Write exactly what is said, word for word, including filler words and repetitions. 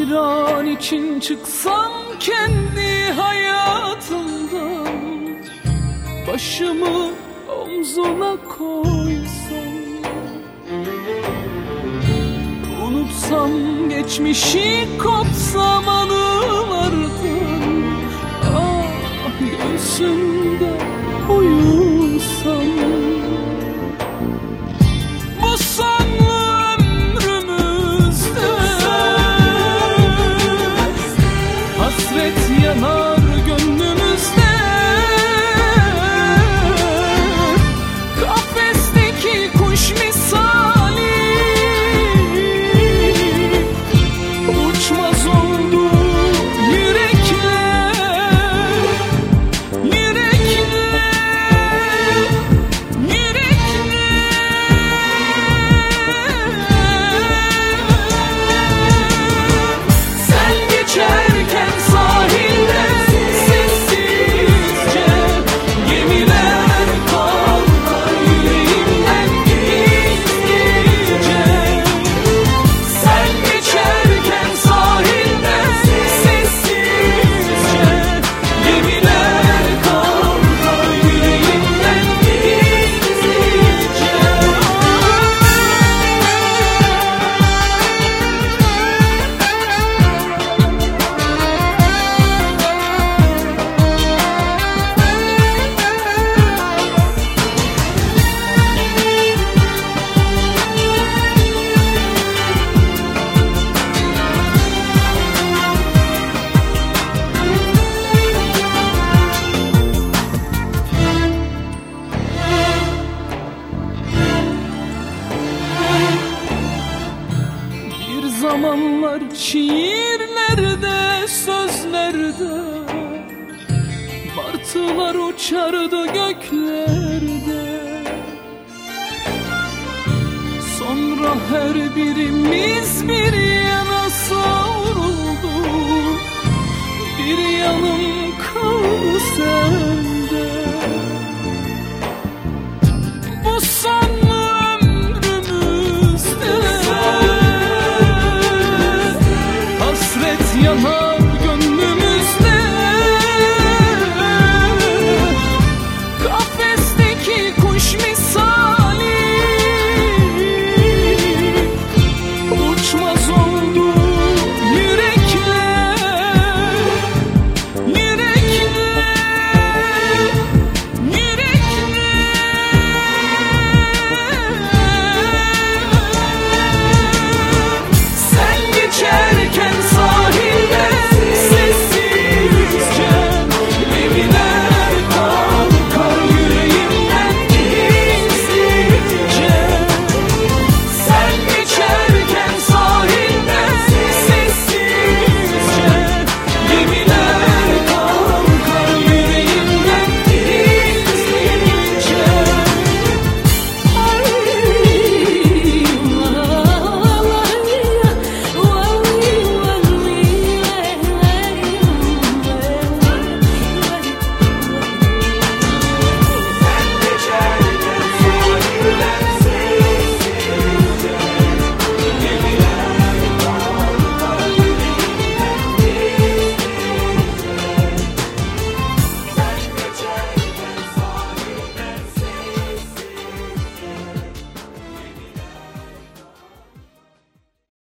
Bir an için çıksam kendi hayatımdan, başımı omzuna koysam, unutsam geçmişi, kopsam anılardan, ah göğsümde uyusam. Bu sonlu ömrümüzde hasret yanar gönlümüzde, kafesteki kuş misali uçmaz oldu yürekler, yürekler, yürekler. Sen geçerken sahilde sessizce gemiler kalkar yüreğimden gizlice. Sen geçerken sahilde sessizce gemiler kalkar yüreğimden gizlice. Bir zamanlar şiirlerde, sözlerde martılar uçardı göklerde. Sonra her birimiz bir yana savruldu, bir yanım kaldı sende. Bu son